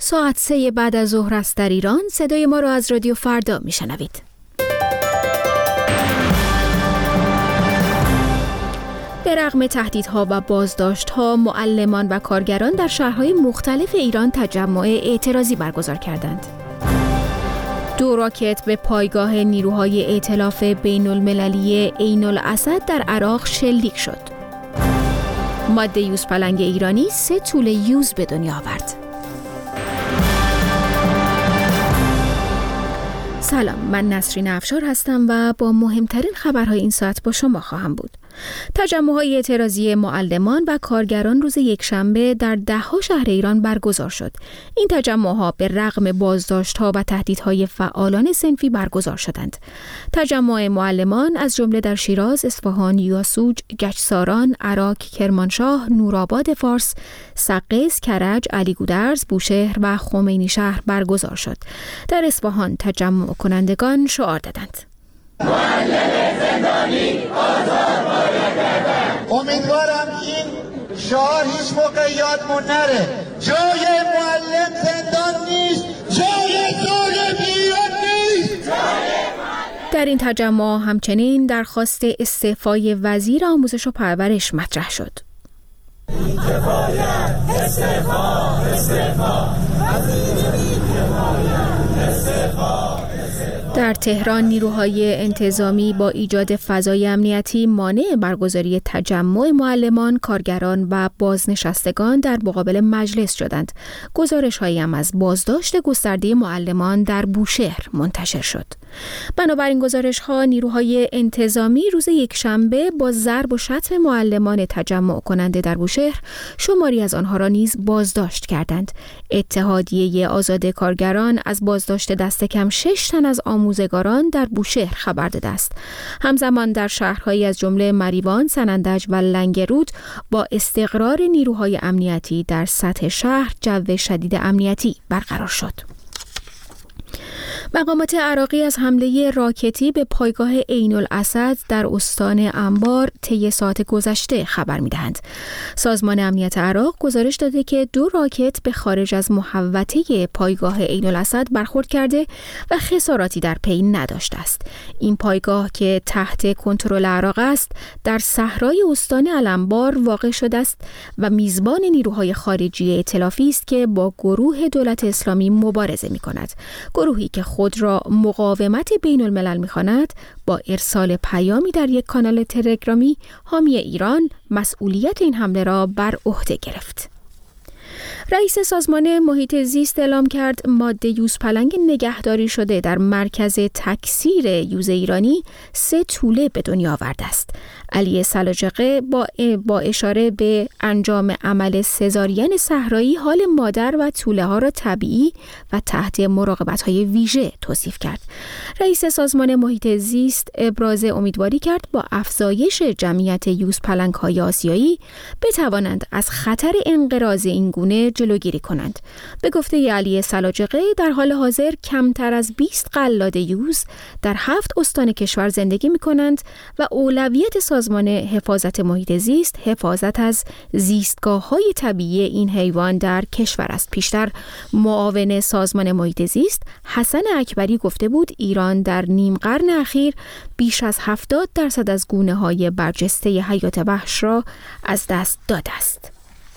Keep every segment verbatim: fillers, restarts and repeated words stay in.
ساعت سه بعد از ظهر است در ایران. صدای ما را از رادیو فردا میشنوید. به رغم تهدیدها و بازداشت‌ها، معلمان و کارگران در شهرهای مختلف ایران تجمع اعتراضی برگزار کردند. دو راکت به پایگاه نیروهای ائتلاف بین المللی عین الاسد در عراق شلیک شد. ماده یوزپلنگ ایرانی سه توله یوز به دنیا آورد. سلام، من نسرین افشار هستم و با مهمترین خبرهای این ساعت با شما خواهم بود. تجمع‌های اعتراضی معلمان و کارگران روز یکشنبه در ده‌ها شهر ایران برگزار شد. این تجمع‌ها به رغم بازداشت‌ها و تهدیدهای فعالان صنفی برگزار شدند. تجمع معلمان از جمله در شیراز، اصفهان، یاسوج، گچساران، عراق، کرمانشاه، نورآباد فارس، سقز، کرج، علیگودرز، بوشهر و خمینی شهر برگزار شد. در اصفهان تجمع کنندگان شعار دادند: معلم زندانی آزاد باید گردد. امیدوارم این شعار هیچ موقع یادمون نره. جای معلم زندان نیست، جای ظلم ایران نیست. در این تجمع همچنین درخواست استعفای وزیر آموزش و پرورش مطرح شد. کفایت، استعفا، استعفا. در تهران نیروهای انتظامی با ایجاد فضای امنیتی مانع برگزاری تجمع معلمان، کارگران و بازنشستگان در مقابل مجلس شدند. گزارش‌هایی هم از بازداشت گسترده معلمان در بوشهر منتشر شد. بنابراین گزارش‌ها، نیروهای انتظامی روز یکشنبه با ضرب و شتم معلمان تجمع کننده در بوشهر شماری از آنها را نیز بازداشت کردند. اتحادیه آزاد کارگران از بازداشت دست کم شش تن از آموزگاران در بوشهر خبر داده است. همزمان در شهرهایی از جمله مریوان، سنندج و لنگرود با استقرار نیروهای امنیتی در سطح شهر جو شدید امنیتی برقرار شد. مقامات عراقی از حمله راکتی به پایگاه عین الاسد در استان انبار طی ساعت گذشته خبر می‌دهند. سازمان امنیت عراق گزارش داده که دو راکت به خارج از محوطه پایگاه عین الاسد برخورد کرده و خساراتی در پی نداشته است. این پایگاه که تحت کنترل عراق است، در صحرای استان الانبار واقع شده است و میزبان نیروهای خارجی ائتلافی است که با گروه دولت اسلامی مبارزه می‌کند. گروهی که خود را مقاومت بین الملل می‌خواند، با ارسال پیامی در یک کانال تلگرامی حامی ایران مسئولیت این حمله را بر عهده گرفت. رئیس سازمان محیط زیست اعلام کرد ماده یوزپلنگ نگهداری شده در مرکز تکثیر یوز ایرانی سه توله به دنیا آورده است. علی سلاجقه با با اشاره به انجام عمل سزارین صحرایی حال مادر و توله ها را طبیعی و تحت مراقبت های ویژه توصیف کرد. رئیس سازمان محیط زیست ابراز امیدواری کرد با افزایش جمعیت یوزپلنگ های آسیایی بتوانند از خطر انقراض این گونه جلوگیری کنند. به گفته علی سلاجقه در حال حاضر کمتر از بیست قلاده یوز در هفت استان کشور زندگی می کنند و اولویت سازمان حفاظت محیط زیست حفاظت از زیستگاه‌های طبیعی این حیوان در کشور است. پیشتر معاون سازمان محیط زیست حسن اکبری گفته بود ایران در نیم قرن اخیر بیش از هفتاد درصد از گونه‌های برجسته حیات وحش را از دست داده است.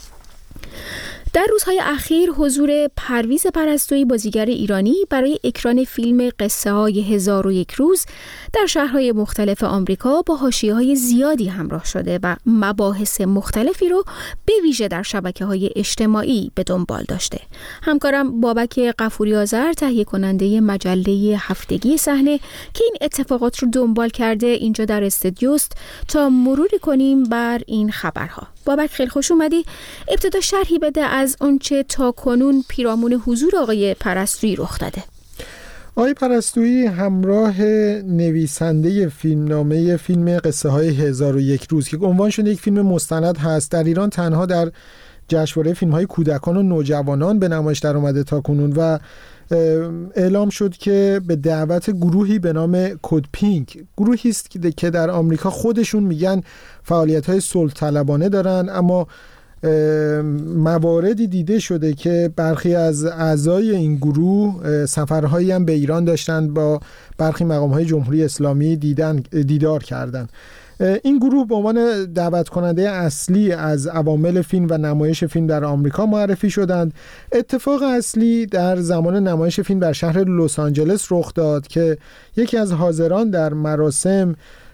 در روزهای اخیر حضور پرویز پرستویی بازیگر ایرانی برای اکران فیلم قصه های هزار و یک روز در شهرهای مختلف آمریکا با حاشیه‌های زیادی همراه شده و مباحث مختلفی رو به ویژه در شبکه‌های اجتماعی به دنبال داشته. همکارم بابک غفوری آذر تهیه کننده مجله هفتگی صحنه که این اتفاقات رو دنبال کرده اینجا در استودیوست تا مروری کنیم بر این خبرها. بابک خیلی خوش اومدی. ابتدا شرحی بده از اونچه تا کنون پیرامون حضور آقای پرستویی رخ داده. آقای پرستویی همراه نویسنده فیلمنامه فیلم قصه های هزار و یک روز که عنوان شده یک فیلم مستند هست، در ایران تنها در جشنواره فیلم های کودکان و نوجوانان به نمایش در اومده تا کنون و اعلام شد که به دعوت گروهی به نام کد پینک، گروهی است که در آمریکا خودشون میگن فعالیت‌های صلح طلبانه دارن، اما مواردی دیده شده که برخی از اعضای این گروه سفرهایی هم به ایران داشتند، با برخی مقام‌های جمهوری اسلامی دیدن دیدار کردند. این گروه به عنوان دعوت کننده اصلی از عوامل فیلم و نمایش فیلم در آمریکا معرفی شدند. اتفاق اصلی در زمان نمایش فیلم در شهر لس آنجلس رخ داد که یکی از حاضران در مراسم،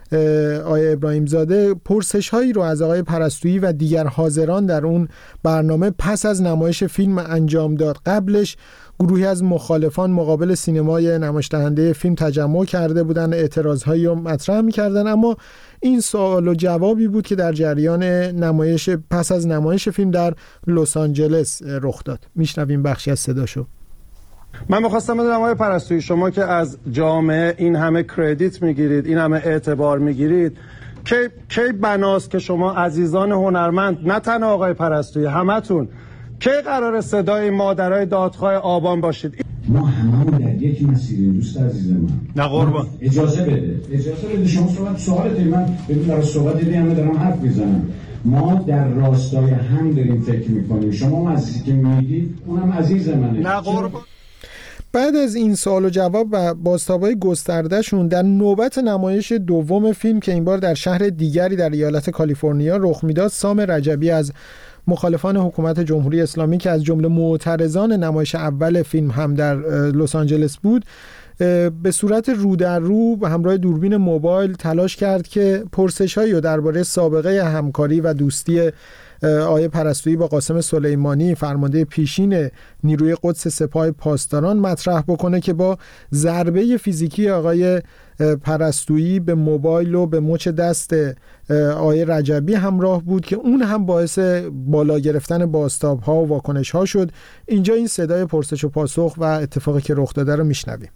آقای ابراهیم زاده، پرسش هایی رو از آقای پرستویی و دیگر حاضران در اون برنامه پس از نمایش فیلم انجام داد. قبلش گروهی از مخالفان مقابل سینمای نمایش دهنده فیلم تجمع کرده بودن، اعتراضهایی رو مطرح می‌کردن، اما این سوال و جوابی بود که در جریان نمایش پس از نمایش فیلم در لس آنجلس رخ داد. میشنویم بخشی از صداشو. من می‌خواستم بدونم آقای پرستویی، شما که از جامعه این همه کردیت میگیرید، این همه اعتبار میگیرید، کی کی بناست که شما عزیزان هنرمند، نه تنها آقای پرستویی، همتون کی قرار صدای مادرای دادخواه آبان باشید؟ ما هممون در یک مسیریم دوست عزیز من. نه قربان. اجازه بده. اجازه بده شما صحبت سوالت من ببین در صحبت دیدی همه دارم حرف میزنم. ما در راستای هم داریم فکر میکنیم. شما عزیزی که میگید اونم عزیز منه. نه قربان. بعد از این سوال و جواب و بازتاب‌های گسترده‌شون در نوبت نمایش دوم فیلم که این بار در شهر دیگری در ایالت کالیفرنیا رخ میداد، سام رجبی از مخالفان حکومت جمهوری اسلامی که از جمله معترضان نمایش اول فیلم هم در لس آنجلس بود، به صورت رو در رو به همراه دوربین موبایل تلاش کرد که پرسش‌هایی رو درباره سابقه همکاری و دوستی آقای پرستویی با قاسم سلیمانی، فرمانده پیشین نیروی قدس سپاه پاسداران، مطرح بکنه که با ضربه فیزیکی آقای پرستویی به موبایل و به مچ دست آقای رجبی همراه بود که اون هم باعث بالا گرفتن بازتاب‌ها و واکنش‌ها شد. اینجا این صدای پرسش و پاسخ و اتفاقی که رخ داده رو میشنویم.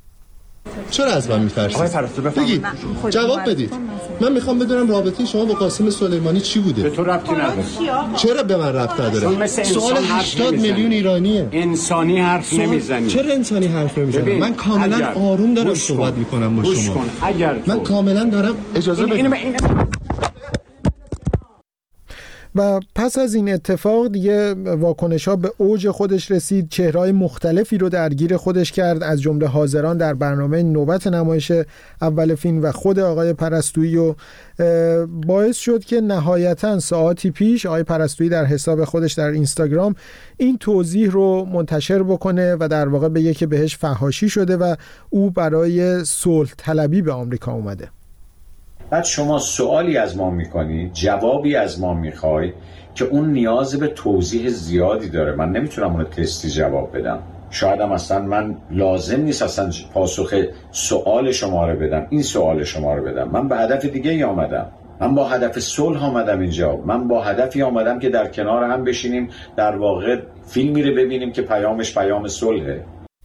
چرا از من می‌ترسید؟ آقای پرستو بفرمایید. بگید. جواب بدید. من میخوام بدونم رابطه شما با قاسم سلیمانی چی بوده؟ به تو ربطی نداره. چرا به من ربط نداره؟ سوال هشتاد میلیون ایرانیه. انسانی حرف نمیزنی. چرا انسانی حرف نمیزنم؟ من کاملا آروم دارم صحبت میکنم با شما. اگر من کاملا دارم اجازه بدید. و پس از این اتفاق دیگه واکنش‌ها به اوج خودش رسید، چهره‌های مختلفی رو درگیر خودش کرد، از جمله حاضران در برنامه نوبت نمایش اول فیلم و خود آقای پرستویی، و باعث شد که نهایتاً ساعتی پیش آقای پرستویی در حساب خودش در اینستاگرام این توضیح رو منتشر بکنه و در واقع بگه که بهش فحاشی شده و او برای صلح طلبی به آمریکا اومده. بعد شما سوالی از ما میکنی، جوابی از ما میخوای که اون نیاز به توضیح زیادی داره. من نمیتونم اون تستی جواب بدم. شاید هم اصلا من لازم نیست اصلا پاسخ سوال شما رو بدم، این سوال شما رو بدم. من به هدف دیگه ای آمدم. من با هدف صلح آمدم اینجا. من با هدفی آمدم که در کنار هم بشینیم، در واقع فیلمی رو ببینیم که پیامش پیام صلحه.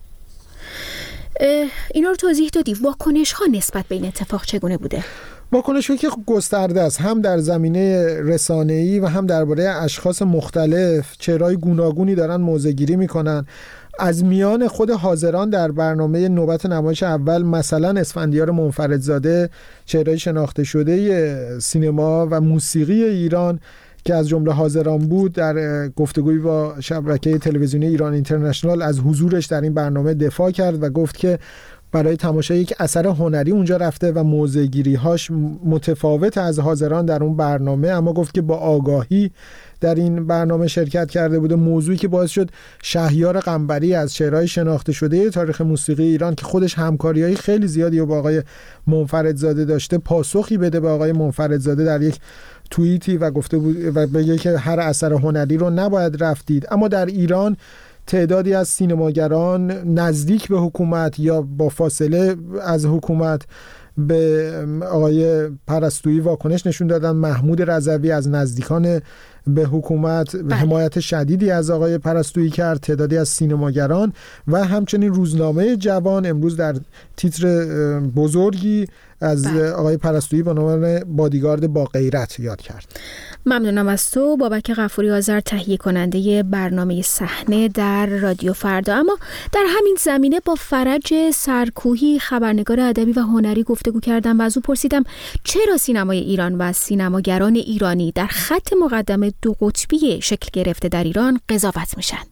اینا رو توضیح دادی. واکنش ها نسبت به این اتفاق چگونه بوده؟ واکنش‌هایی که گسترده است، هم در زمینه رسانه‌ای و هم درباره اشخاص مختلف. چهره‌های گوناگونی دارن موضع‌گیری میکنن. از میان خود حاضران در برنامه نوبت نمایش اول، مثلا اسفندیار منفردزاده، چهره شناخته شده سینما و موسیقی ایران که از جمله حاضران بود، در گفتگویی با شبکه تلویزیونی ایران اینترنشنال از حضورش در این برنامه دفاع کرد و گفت که برای تماشای یک اثر هنری اونجا رفته و موضع‌گیری‌هاش متفاوت از حاضران در اون برنامه، اما گفت که با آگاهی در این برنامه شرکت کرده بوده. موضوعی که باعث شد شهیار قنبری از چهره‌های شناخته شده تاریخ موسیقی ایران که خودش همکاری‌های خیلی زیادی با آقای منفردزاده داشته، پاسخی بده به آقای منفردزاده در یک توییتی و گفته بود و بگه که هر اثر هنری رو نباید رفتید. اما در ایران تعدادی از سینماگران نزدیک به حکومت یا با فاصله از حکومت به آقای پرستویی واکنش نشون دادن. محمود رضوی از نزدیکان به حکومت حمایت شدیدی از آقای پرستویی کرد. تعدادی از سینماگران و همچنین روزنامه جوان امروز در تیتر بزرگی از آقای پرستویی با نام بادیگارد با غیرت یاد کرد. ممنونم از تو بابک غفوری آذر، تهیه کننده برنامه صحنه در رادیو فردا. اما در همین زمینه با فرج سرکوهی، خبرنگار ادبی و هنری گفتگو کردم و از او پرسیدم چرا سینمای ایران و سینماگران ایرانی در خط مقدمه دو قطبی شکل گرفته در ایران قضاوت میشن.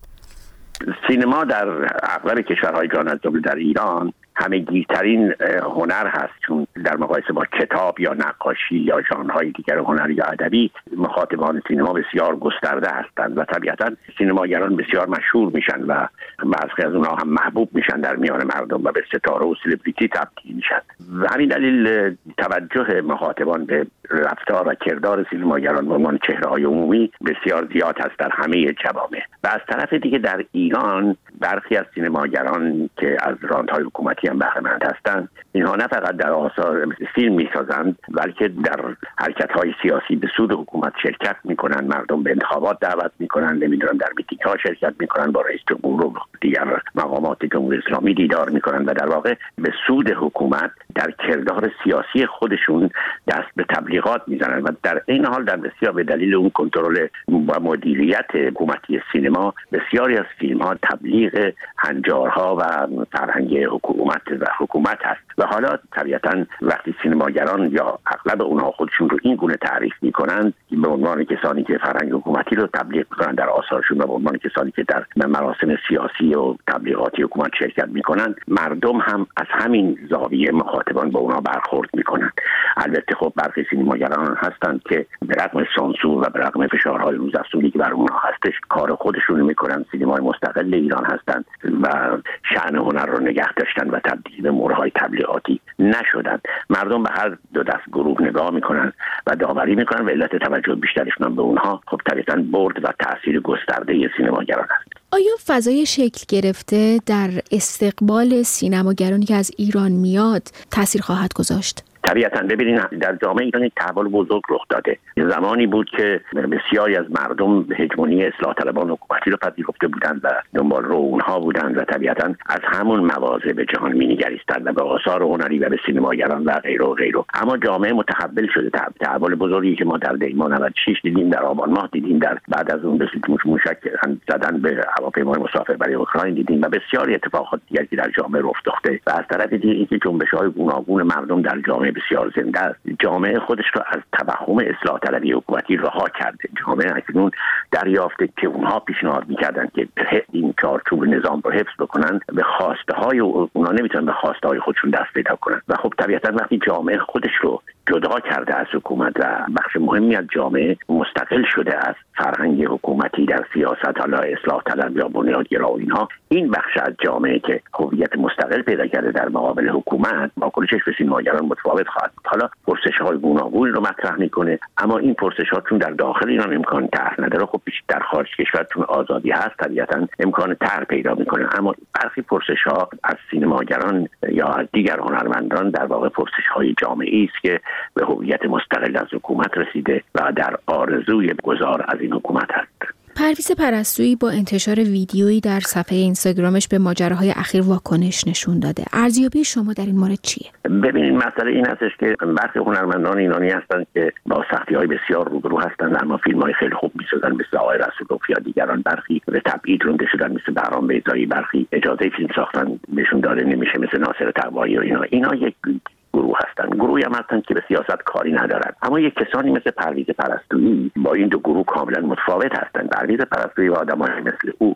سینما در اغلب کشورهای جهان از جمله در ایران همه‌گیرترین هنر هست، چون در مقایسه با کتاب یا نقاشی یا ژانرهای دیگر هنری یا ادبی مخاطبان سینما بسیار گسترده هستند و طبیعتاً سینماگران بسیار مشهور میشن و بعضی از اونها هم محبوب میشن در میان مردم و به ستاره و سلبریتی تبدیل میشن. و همین دلیل توجه مخاطبان به رفتار و کردار سینماگران به عنوان چهره‌های عمومی بسیار زیاد هست در همه جوامع. و از طرف دیگه در ایران برخی از سینماگران که از راندهای حکومتی هم بهره مند هستند، اینها نه فقط در آثار فیلم میسازند بلکه در حرکت‌های سیاسی به سود حکومت شرکت میکنن، مردم به انتخابات دعوت میکنن، نمیدونم در میتینگ‌ها شرکت میکنن، با رئیس جمهور و دیگر مقامات جمهوری اسلامی دیدار میکنن و در واقع به سود حکومت در کردار سیاسی خودشون دست به تبلیغات میزنن و در این حال در بسیار به دلیل اون کنترل و مدیریت حکومتی سینما بسیاری از فیلم‌ها تبلیغ هنجارها و فرهنگ حکومت و حکومت هست. و حالا طبیعتاً وقتی سینماگران یا اغلب اونها خودشون رو این گونه تعریف میکنن به عنوان کسانی که فرهنگ حکومتی رو تبلیغ میکنن در آثارشون و به عنوان کسانی که در مراسم سیاسی و تبلیغاتی حکومت شرکت میکنن، مردم هم از همین زاویه مخاطبان با اونها برخورد میکنن. البته خب برخی سینماگران هستند که به رغم سانسور و به رغم فشارهای روزافزونی که بر اونها هستش کار خودشون میکنن، سینمای مستقل ایران هستند و شأن هنر رو نگه داشتن و تبدیل به مورهای تبلیغاتی نشدن. مردم به هر دو دست گروه نگاه میکنن و داوری میکنن و علت توجه بیشترشون به اونها خب طبیعتاً برد و تاثیر گسترده سینماگران است. آیا فضای شکل گرفته در استقبال سینماگرانی که از ایران میاد تاثیر خواهد گذاشت؟ طبیعتاً ببینید در جامعه ایران یک تحول بزرگ رخ داده. زمانی بود که بسیاری از مردم هژمونی اصلاح طلبان حکومتی رو پذیرفته بودند و دنبال رو اونها بودند و طبیعتاً از همون مواضع به جهان می‌نگریستند و به آثار هنری و به سینماگران و غیره و غیره. اما جامعه متحول شده. تحول بزرگی که ما در دیما نود و شش دیدیم، در آبان ماه دیدیم، در بعد از اون به موشک زدن به هواپیمای مسافربری اوکراین دیدیم و بسیاری اتفاقات دیگری که در جامعه رخ داده. و از طرف دیگه اینکه جنبش‌های گوناگون مردم در جامعه بسیار زنده است. جامعه خودش را از توهم اصلاح طلبی حکومتی رها کرده. جامعه اکنون دریافته که اونها پیشنهاد می‌کردن که این چارچوب نظام رو حفظ بکنن، به خواسته های اونها نمیتونن به خواسته های خودشون دست پیدا کنن. و خب طبیعتاً وقتی جامعه خودش رو جدا کرده از حکومت و بخش مهمی از جامعه مستقل شده از فرهنگ حکومتی در سیاست، حالا اصلاح طلب یا بنیادگرا و اینها، این بخش از جامعه که هویت مستقل پیدا کرده در مقابل حکومت، واکنشش به سینماگران متفاوت خواهد بود. حالا پرسش‌های گوناگون رو مطرح میکنه، اما این پرسش‌ها چون در داخل ایران امکان طرح نداره، خب در خارج کشور چون آزادی هست طبیعتاً امکان طرح پیدا میکنه. اما برخی پرسش‌ها از سینماگران یا از دیگر هنرمندان در واقع پرسش‌های جامعه‌ای است که به هویت مستقل از حکومت رسیده و در آرزوی گذار از این حکومت هست. پرویز پرستویی با انتشار ویدیویی در صفحه اینستاگرامش به ماجراهای اخیر واکنش نشون داده. ارزیابی شما در این مورد چیه؟ ببینید مسئله این هستش که برخی هنرمندان ایرانی هستند که با سختی‌های بسیار روبرو هستند، اما فیلم‌های خیلی خوب می‌سازن، مثل آقای رسولوف یا دیگران. برخی به تبعید رونده شدن مثل بهرام بیضایی، برخی اجازه فیلم ساختن بهشون داده نمیشه مثل ناصر تقوایی و اینا. اینا یک گروه هستن، گروهی هم هستن که به سیاست کاری ندارن. اما یک کسانی مثل پرویز پرستویی با این دو گروه کاملا متفاوت هستند. پرویز پرستویی و آدمایی مثل او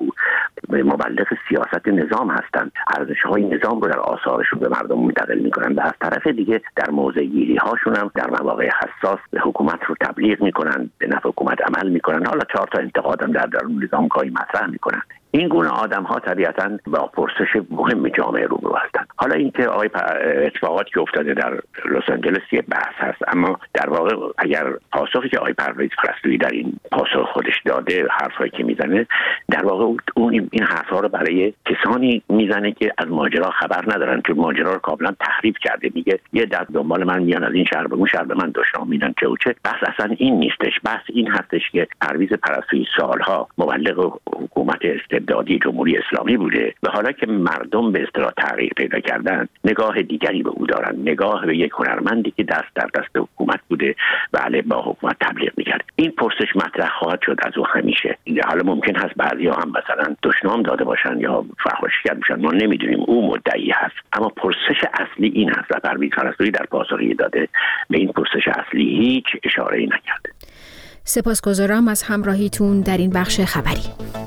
مبلغ سیاست نظام هستند، ارزش‌های نظام رو در آثارشون به مردم منتقل میکنن و از طرف دیگه در موضع‌گیری هاشون هم در مواقع حساس به حکومت رو تبلیغ میکنن، به نفع حکومت عمل میکنن، حالا چهار تا انتقاد هم در درون نظام کاری مطرح میکنن. این گونه آدم‌ها طبیعتاً با پرسش مهم جامعه روبرو هستند. حالا اینکه آقای اتفاقاتی که افتاده در لس آنجلس یه بحث هست، اما در واقع اگر پاسخی که آقای پرویز پرستویی در این پاسخ خودش داده، حرفایی که میزنه، در واقع اون این حرفا رو برای کسانی میزنه که از ماجرا خبر ندارن، که ماجرا رو کاملا تحریف کرده. میگه یه دست دنبال من میان، از این شهر به اون شهر به من دشنام میدن چه و چه. بحث اصلا این نیستش. بحث این هستش که پرویز پرستویی سالها مبلغ حکومت استبدادی جمهوری اسلامی بوده و حالا که مردم به اصطلاح تغییر پیدا کردن، نگاه دیگری به او دارن، نگاه به یک هنرمندی که دست در دست حکومت بوده و علیه با حکومت تبلیغ میکرد. این پرسش مطرح خواهد شد از او همیشه. حالا ممکن هست بعضیا هم مثلا دشنام داده باشن یا فحاشی کرده باشن، ما نمیدونیم، او مدعی هست. اما پرسش اصلی این هست و پرویز پرستویی در پاسخی داده به این پرسش اصلی هیچ اشاره‌ای نکرده. سپاسگزارم از همراهیتون در این بخش خبری.